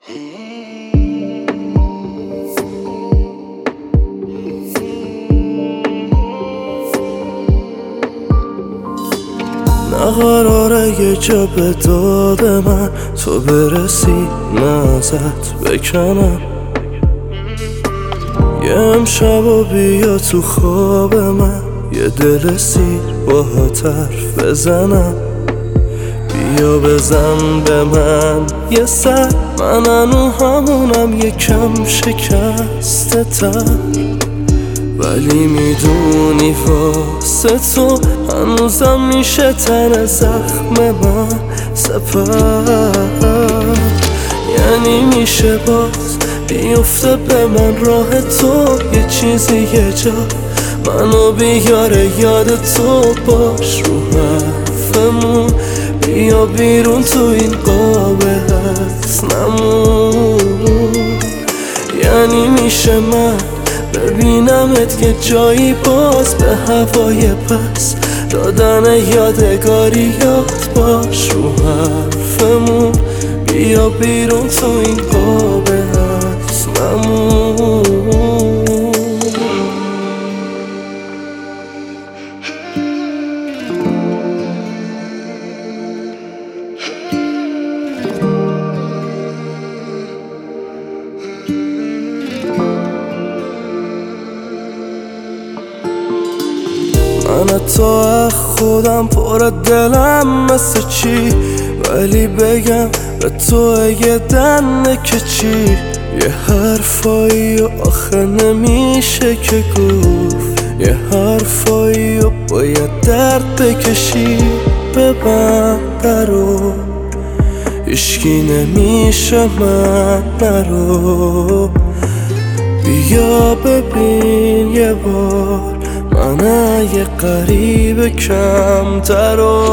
نقراره یه جا به داد من تو برسی، نه ازت بکنم. یه امشب و بیا تو خواب من، یه دل سیر با حرف بزنم. بیا بزن به من یه سر، من هنو همونم یکم شکسته تر، ولی میدونی واسه تو هنوزم میشه تن زخم من سپر. یعنی میشه باز بیفته به من راه تو، یه چیزی یه جا منو بیاره یاد تو باش. رو حرفمون بیا بیرون تو این قاب حسنمون. یعنی میشه من ببینمت که جایی باز به هوای پس دادن یادگاریات باش. رو حرفمون بیا بیرون تو این قاب حسنمون. من تا خودم پر دلم مثل چی، ولی بگم به تو یه دنه که چی. یه حرفایی و آخه نمیشه که گفت، یه حرفایی و باید درد بکشی. ببند درو هیچکی نمیشه من نرو. بیا ببین یه بار من یه قریب کمترو.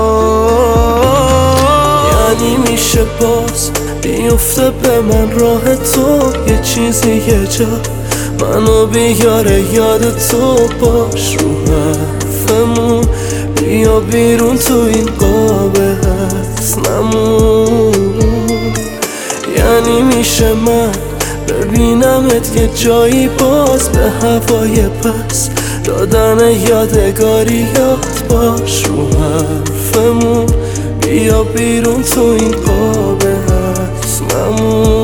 یعنی میشه باز بیفته به من راه تو، یه چیزی یه جا منو بیاره یاد تو باش. رو حرفمون بیا بیرون تو این قاب حسنمون. یعنی میشه من ببینمت که جایی باز به هوای پس دادن یادگاریات باش. رو حرفمون بیا بیرون تو این قاب حسنمون.